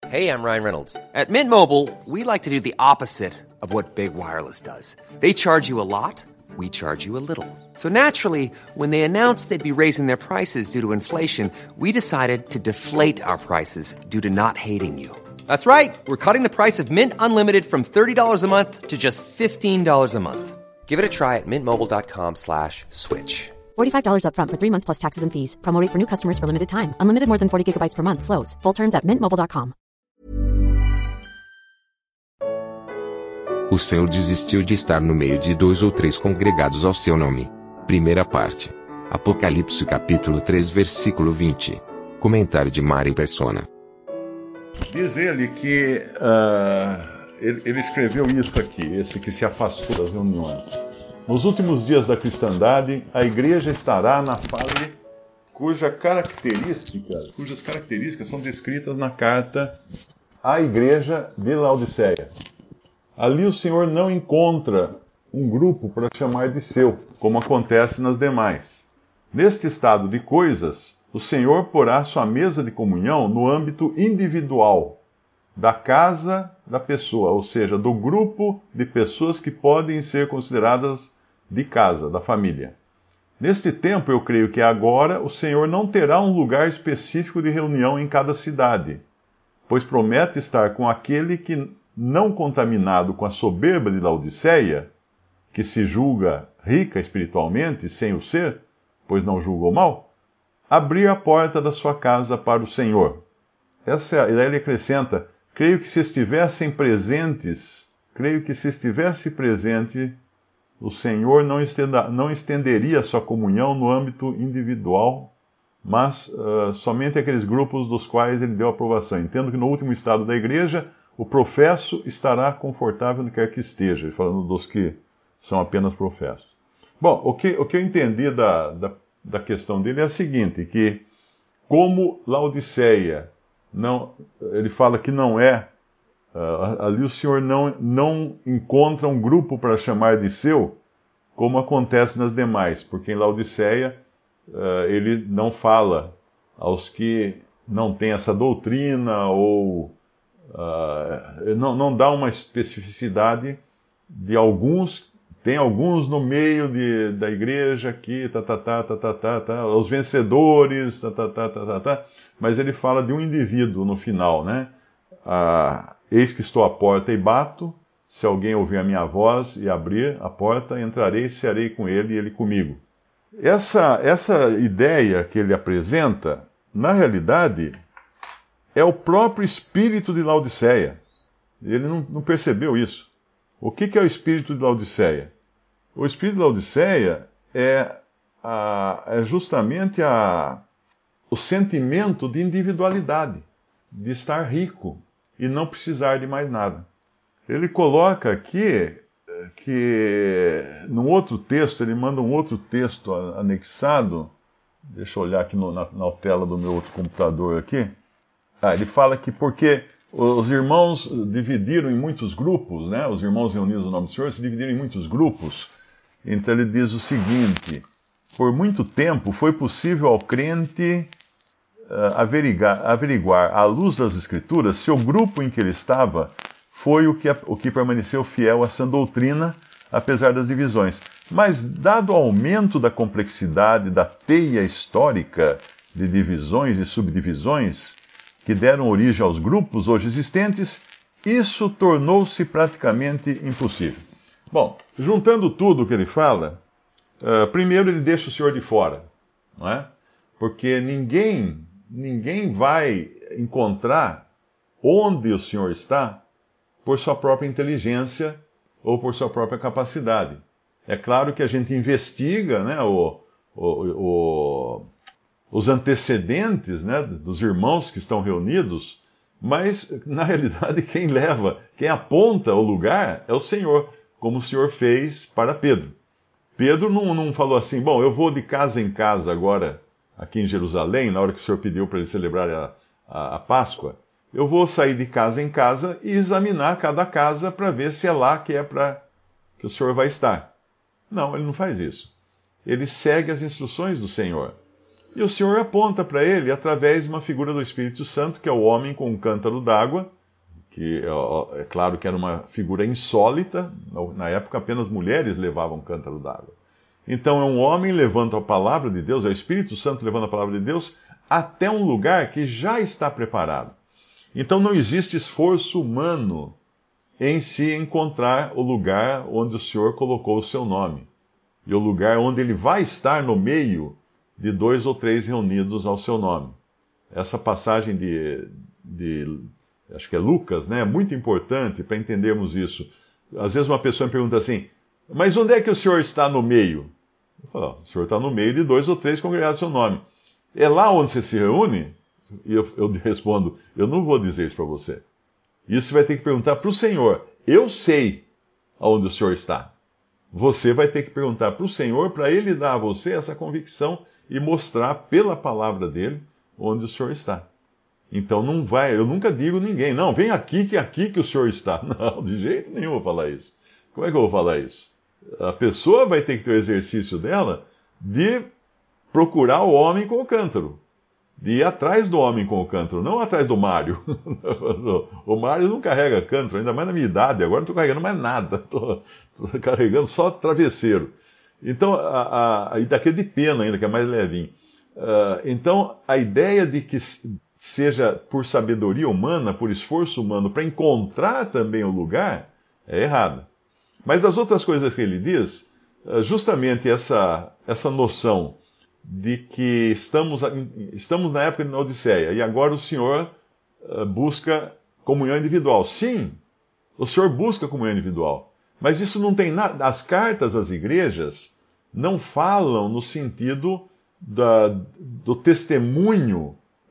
Hey, I'm Ryan Reynolds. At Mint Mobile, we like to do the opposite of what Big Wireless does. They charge you a lot, we charge you a little. So naturally, when they announced they'd be raising their prices due to inflation, we decided to deflate our prices due to not hating you. That's right. We're cutting the price of Mint Unlimited from $30 a month to just $15 a month. Give it a try at mintmobile.com/switch. $45 up front for 3 months plus taxes and fees. Promo rate for new customers for limited time. Unlimited more than 40 gigabytes per month. Slows full terms at mintmobile.com. O céu desistiu de estar no meio de 2 ou 3 congregados ao seu nome. Primeira parte. Apocalipse capítulo 3 versículo 20. Comentário de Mari Persona. Diz ele que ele escreveu isso aqui, esse que se afastou das reuniões. Nos últimos dias da cristandade, a igreja estará na fase cujas características são descritas na carta à igreja de Laodiceia. Ali o Senhor não encontra um grupo para chamar de seu, como acontece nas demais. Neste estado de coisas, o Senhor porá sua mesa de comunhão no âmbito individual da casa da pessoa, ou seja, do grupo de pessoas que podem ser consideradas de casa, da família. Neste tempo, eu creio que agora o Senhor não terá um lugar específico de reunião em cada cidade, pois promete estar com aquele que, não contaminado com a soberba de Laodiceia, que se julga rica espiritualmente, sem o ser, pois não julga o mal, abrir a porta da sua casa para o Senhor. Ele acrescenta, creio que se estivesse presente, o Senhor não estenderia sua comunhão no âmbito individual, mas somente aqueles grupos dos quais ele deu aprovação. Entendo que no último estado da igreja, o professo estará confortável onde quer que esteja, falando dos que são apenas professos. Bom, o que eu entendi da questão dele é a seguinte, que como Laodiceia, ele fala que não é, ali o Senhor não encontra um grupo para chamar de seu, como acontece nas demais, porque em Laodiceia ele não fala aos que não têm essa doutrina, ou não dá uma especificidade de alguns. Tem alguns no meio da igreja que os vencedores, mas ele fala de um indivíduo no final, né? Eis que estou à porta e bato, se alguém ouvir a minha voz e abrir a porta, entrarei e cearei com ele e ele comigo. Essa ideia que ele apresenta, na realidade, é o próprio espírito de Laodiceia. Ele não percebeu isso. O que é o espírito de Laodiceia? O espírito de Laodiceia é justamente o sentimento de individualidade, de estar rico e não precisar de mais nada. Ele coloca aqui que num outro texto, ele manda um outro texto anexado, deixa eu olhar aqui na tela do meu outro computador aqui. Ele fala que porque os irmãos dividiram em muitos grupos, né? Os irmãos reunidos no nome do Senhor se dividiram em muitos grupos. Então ele diz o seguinte: por muito tempo foi possível ao crente averiguar, à luz das Escrituras, se o grupo em que ele estava foi o que permaneceu fiel à sã doutrina, apesar das divisões. Mas, dado o aumento da complexidade da teia histórica de divisões e subdivisões que deram origem aos grupos hoje existentes, isso tornou-se praticamente impossível. Bom, juntando tudo o que ele fala, primeiro ele deixa o Senhor de fora, não é? Porque ninguém vai encontrar onde o Senhor está por sua própria inteligência ou por sua própria capacidade. É claro que a gente investiga, né, os antecedentes, né, dos irmãos que estão reunidos, mas na realidade quem aponta o lugar é o Senhor, como o Senhor fez para Pedro. Pedro não falou assim, bom, eu vou de casa em casa agora, aqui em Jerusalém, na hora que o Senhor pediu para ele celebrar a Páscoa. Eu vou sair de casa em casa e examinar cada casa para ver se é lá que o Senhor vai estar. Não, ele não faz isso. Ele segue as instruções do Senhor. E o Senhor aponta para ele através de uma figura do Espírito Santo, que é o homem com um cântaro d'água, que é claro que era uma figura insólita. Na época apenas mulheres levavam cântaro d'água. Então é um homem levando a palavra de Deus, é o Espírito Santo levando a palavra de Deus até um lugar que já está preparado. Então não existe esforço humano em se encontrar o lugar onde o Senhor colocou o seu nome. E o lugar onde ele vai estar no meio de 2 ou 3 reunidos ao seu nome. Essa passagem acho que é Lucas, né? É muito importante para entendermos isso. Às vezes uma pessoa me pergunta assim, mas onde é que o Senhor está no meio? Eu falo, o Senhor está no meio de 2 ou 3 congregados ao seu nome. É lá onde você se reúne? E eu respondo, eu não vou dizer isso para você. Isso você vai ter que perguntar para o Senhor. Eu sei aonde o Senhor está. Você vai ter que perguntar para o Senhor, para Ele dar a você essa convicção e mostrar pela palavra dele onde o Senhor está. Então não vai, eu nunca digo a ninguém, não, vem aqui que é aqui que o Senhor está. Não, de jeito nenhum eu vou falar isso. Como é que eu vou falar isso? A pessoa vai ter que ter o exercício dela de procurar o homem com o cântaro. De ir atrás do homem com o cântaro, não atrás do Mário. O Mário não carrega cântaro, ainda mais na minha idade, agora não estou carregando mais nada, estou carregando só travesseiro. Então, e daquele de pena ainda, que é mais levinho. Então, a ideia de que seja por sabedoria humana, por esforço humano, para encontrar também o lugar, é errada. Mas as outras coisas que ele diz, justamente essa noção de que estamos na época de Odisseia, e agora o Senhor busca comunhão individual. Sim, o Senhor busca comunhão individual, mas isso não tem nada. As cartas às igrejas não falam no sentido do testemunho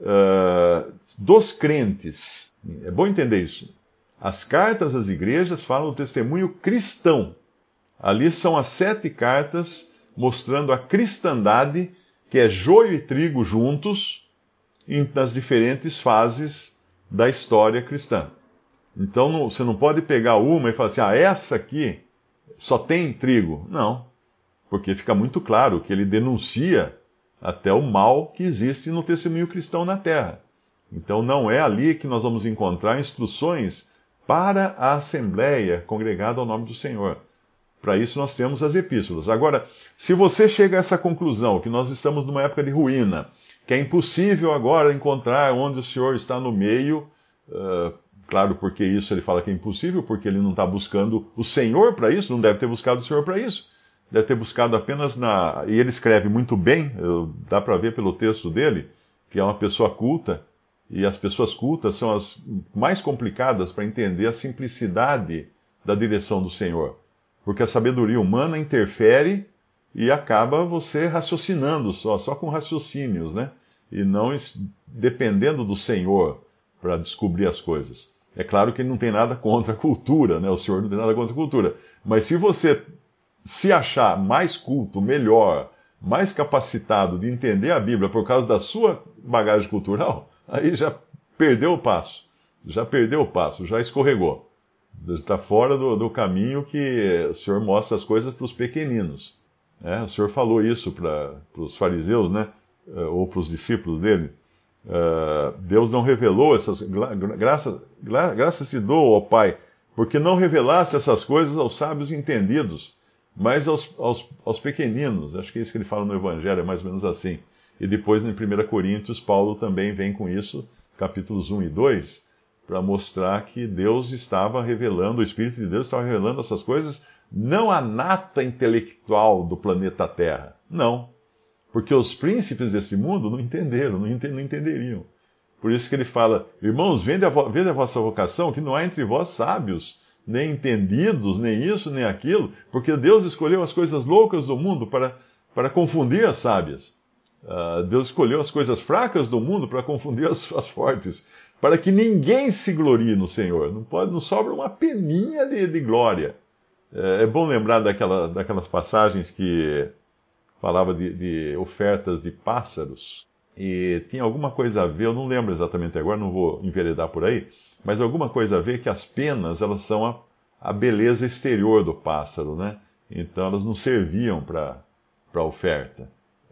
dos crentes. É bom entender isso. As cartas às igrejas falam do testemunho cristão. Ali são as 7 cartas mostrando a cristandade, que é joio e trigo juntos, nas diferentes fases da história cristã. Então você não pode pegar uma e falar assim, essa aqui só tem trigo. Não, porque fica muito claro que ele denuncia até o mal que existe no testemunho cristão na terra. Então não é ali que nós vamos encontrar instruções para a assembleia congregada ao nome do Senhor. Para isso nós temos as epístolas. Agora, se você chega a essa conclusão, que nós estamos numa época de ruína, que é impossível agora encontrar onde o Senhor está no meio, claro, porque isso ele fala que é impossível, porque ele não está buscando o Senhor para isso, não deve ter buscado o Senhor para isso. Deve ter buscado apenas E ele escreve muito bem, dá para ver pelo texto dele, que é uma pessoa culta, e as pessoas cultas são as mais complicadas para entender a simplicidade da direção do Senhor. Porque a sabedoria humana interfere e acaba você raciocinando só com raciocínios, né? E não dependendo do Senhor para descobrir as coisas. É claro que ele não tem nada contra a cultura, né? O Senhor não tem nada contra a cultura. Mas se você se achar mais culto, melhor, mais capacitado de entender a Bíblia por causa da sua bagagem cultural, aí já perdeu o passo. Já escorregou. Está fora do caminho que o Senhor mostra as coisas para os pequeninos. O Senhor falou isso para os fariseus, né? Ou para os discípulos dele. Deus não revelou essas... Graças te dou, ó Pai, porque não revelasse essas coisas aos sábios entendidos, mas aos pequeninos. Acho que é isso que ele fala no Evangelho, é mais ou menos assim. E depois, em 1 Coríntios, Paulo também vem com isso, capítulos 1 e 2, para mostrar que Deus estava revelando, o Espírito de Deus estava revelando essas coisas, não a nata intelectual do planeta Terra. Não. Porque os príncipes desse mundo não entenderam, não entenderiam. Por isso que ele fala, irmãos, vede a vossa vocação, que não há entre vós sábios, nem entendidos, nem isso, nem aquilo, porque Deus escolheu as coisas loucas do mundo para confundir as sábias. Deus escolheu as coisas fracas do mundo para confundir as fortes, para que ninguém se glorie no Senhor. Não sobra uma peninha de glória. É bom lembrar daquelas passagens que falava de ofertas de pássaros, e tinha alguma coisa a ver, eu não lembro exatamente agora, não vou enveredar por aí, mas alguma coisa a ver que as penas, elas são a beleza exterior do pássaro, né? Então elas não serviam para oferta.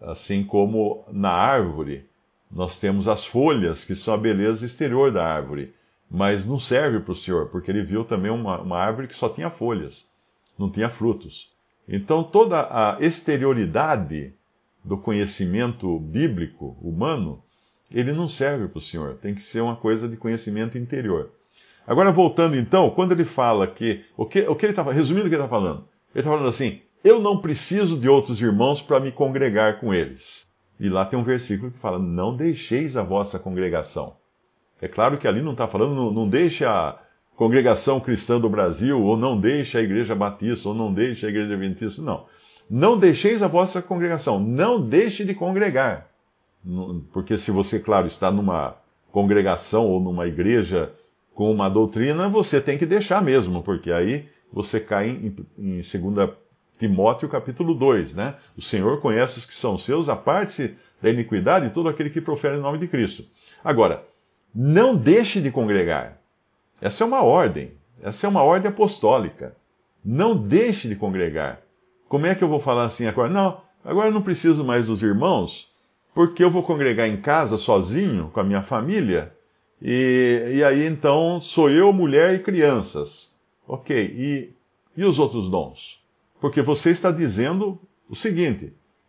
Assim como na árvore, nós temos as folhas, que são a beleza exterior da árvore, mas não serve para o Senhor, porque ele viu também uma árvore que só tinha folhas, não tinha frutos. Então toda a exterioridade do conhecimento bíblico humano, ele não serve para o Senhor, tem que ser uma coisa de conhecimento interior. Agora voltando então, quando ele fala que, resumindo o que ele está falando, ele está falando assim, eu não preciso de outros irmãos para me congregar com eles. E lá tem um versículo que fala, não deixeis a vossa congregação. É claro que ali não está falando, não deixe a congregação cristã do Brasil, ou não deixe a igreja batista, ou não deixe a igreja adventista, não. Não deixeis a vossa congregação, não deixe de congregar. Porque se você, claro, está numa congregação ou numa igreja com uma doutrina, você tem que deixar mesmo, porque aí você cai em 2 Timóteo capítulo 2, né? O Senhor conhece os que são seus, aparte-se da iniquidade todo aquele que profere o nome de Cristo. Agora, não deixe de congregar. Essa é uma ordem apostólica. Não deixe de congregar. Como é que eu vou falar assim agora? Não, agora eu não preciso mais dos irmãos, porque eu vou congregar em casa sozinho, com a minha família, e aí então sou eu, mulher e crianças. Ok, e os outros dons? Porque você está dizendo o seguinte,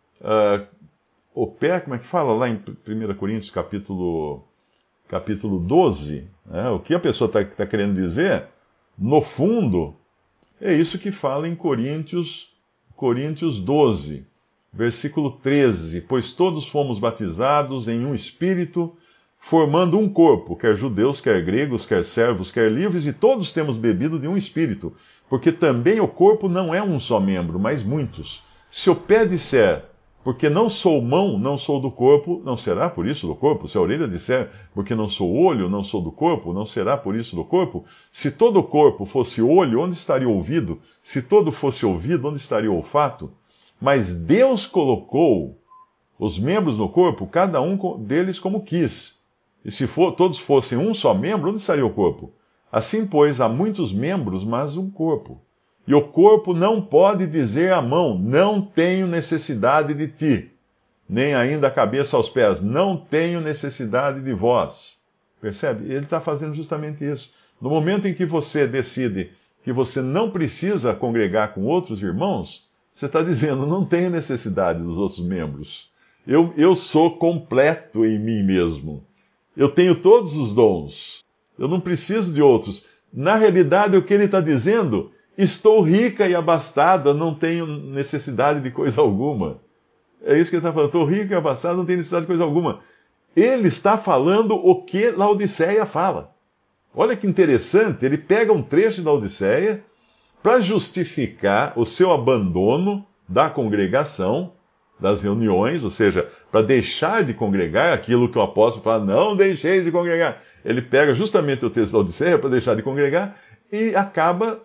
como é que fala lá em 1 Coríntios capítulo 12, né, o que a pessoa está querendo dizer, no fundo, é isso que fala em Coríntios 12, versículo 13, pois todos fomos batizados em um Espírito, formando um corpo, quer judeus, quer gregos, quer servos, quer livres, e todos temos bebido de um Espírito, porque também o corpo não é um só membro, mas muitos. Se o pé disser, porque não sou mão, não sou do corpo, não será por isso do corpo? Se a orelha disser, porque não sou olho, não sou do corpo, não será por isso do corpo? Se todo o corpo fosse olho, onde estaria o ouvido? Se todo fosse ouvido, onde estaria o olfato? Mas Deus colocou os membros no corpo, cada um deles como quis. E se todos fossem um só membro, onde estaria o corpo? Assim, pois, há muitos membros, mas um corpo. E o corpo não pode dizer à mão, não tenho necessidade de ti. Nem ainda a cabeça aos pés, não tenho necessidade de vós. Percebe? Ele está fazendo justamente isso. No momento em que você decide que você não precisa congregar com outros irmãos, você está dizendo, não tenho necessidade dos outros membros. Eu sou completo em mim mesmo. Eu tenho todos os dons. Eu não preciso de outros. Na realidade, o que ele está dizendo, estou rica e abastada, não tenho necessidade de coisa alguma. É isso que ele está falando. Estou rica e abastada, não tenho necessidade de coisa alguma. Ele está falando o que Laodiceia fala. Olha que interessante, ele pega um trecho da Laodiceia para justificar o seu abandono da congregação, das reuniões, ou seja, para deixar de congregar, aquilo que o apóstolo fala, não deixeis de congregar. Ele pega justamente o texto da Laodiceia para deixar de congregar e acaba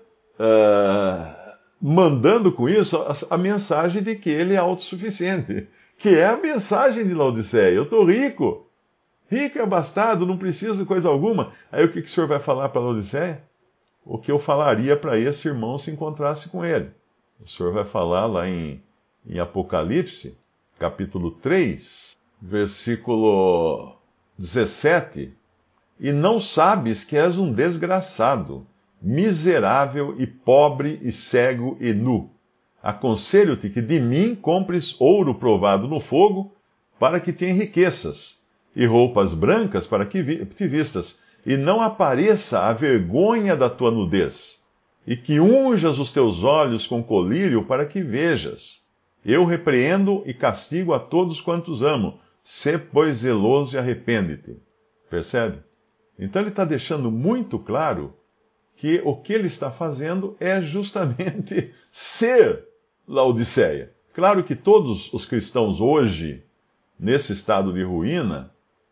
mandando com isso a mensagem de que ele é autossuficiente, que é a mensagem de Laodiceia. Eu estou rico e abastado, não preciso de coisa alguma. Aí o que o senhor vai falar para Laodiceia? O que eu falaria para esse irmão se encontrasse com ele. O senhor vai falar lá em Apocalipse, capítulo 3, versículo 17, e não sabes que és um desgraçado, miserável e pobre e cego e nu. Aconselho-te que de mim compres ouro provado no fogo, para que te enriqueças, e roupas brancas para que te vistas, e não apareça a vergonha da tua nudez, e que unjas os teus olhos com colírio para que vejas. Eu repreendo e castigo a todos quantos amo. Sê, pois, zeloso e arrepende-te. Percebe? Então ele está deixando muito claro que o que ele está fazendo é justamente ser Laodiceia. Claro que todos os cristãos hoje, nesse estado de ruína,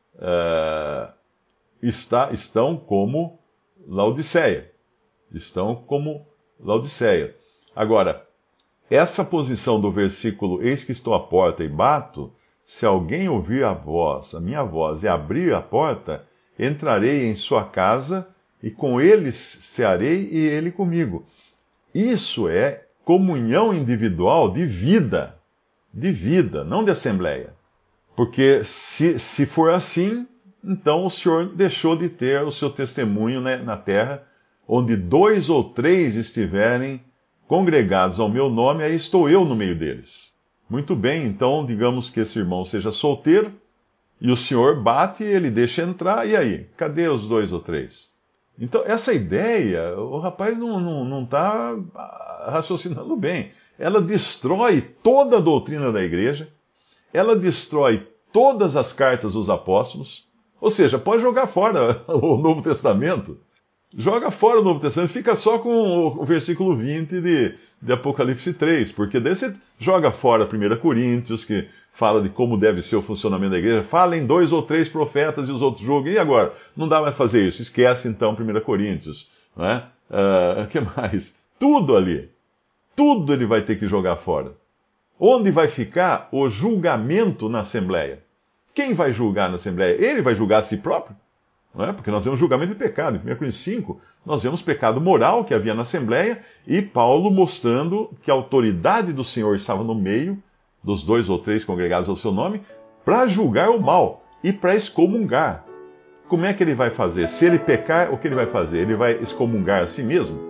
estão como Laodiceia. Estão como Laodiceia. Agora, essa posição do versículo, eis que estou à porta e bato, se alguém ouvir a minha voz, e abrir a porta, entrarei em sua casa, e com ele cearei e ele comigo. Isso é comunhão individual de vida. de vida, não de assembleia. Porque se for assim, então o Senhor deixou de ter o seu testemunho, né, na terra, onde 2 ou 3 estiverem congregados ao meu nome, aí estou eu no meio deles. Muito bem, então digamos que esse irmão seja solteiro, e o Senhor bate, ele deixa entrar, e aí? Cadê os 2 ou 3? Então, essa ideia, o rapaz não está raciocinando bem. Ela destrói toda a doutrina da igreja, ela destrói todas as cartas dos apóstolos, ou seja, pode jogar fora o Novo Testamento. Joga fora o Novo Testamento, fica só com o versículo 20 de Apocalipse 3, porque daí você joga fora 1 Coríntios, que fala de como deve ser o funcionamento da igreja, fala em 2 ou 3 profetas e os outros julgam, e agora? Não dá mais fazer isso, esquece então 1 Coríntios, não é? Que mais? Tudo ali, tudo ele vai ter que jogar fora. Onde vai ficar o julgamento na Assembleia? Quem vai julgar na Assembleia? Ele vai julgar a si próprio? Não é? Porque nós vemos julgamento de pecado. Em 1 Coríntios 5, nós vemos pecado moral que havia na Assembleia e Paulo mostrando que a autoridade do Senhor estava no meio dos 2 ou 3 congregados ao seu nome para julgar o mal e para excomungar. Como é que ele vai fazer? Se ele pecar, o que ele vai fazer? Ele vai excomungar a si mesmo?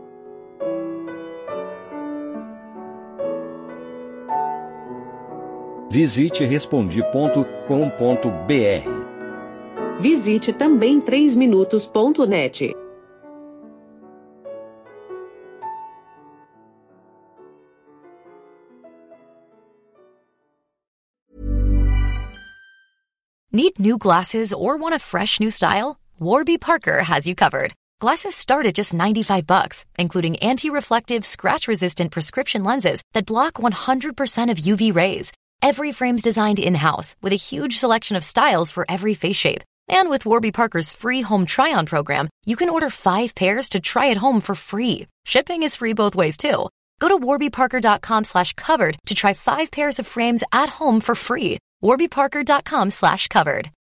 Visite Respondi.com.br. Visite também 3minutos.net. Need new glasses or want a fresh new style? Warby Parker has you covered. Glasses start at just $95, including anti-reflective, scratch-resistant prescription lenses that block 100% of UV rays. Every frame's designed in-house, with a huge selection of styles for every face shape. And with Warby Parker's free home try-on program, you can order 5 pairs to try at home for free. Shipping is free both ways, too. Go to warbyparker.com/covered to try 5 pairs of frames at home for free. warbyparker.com/covered.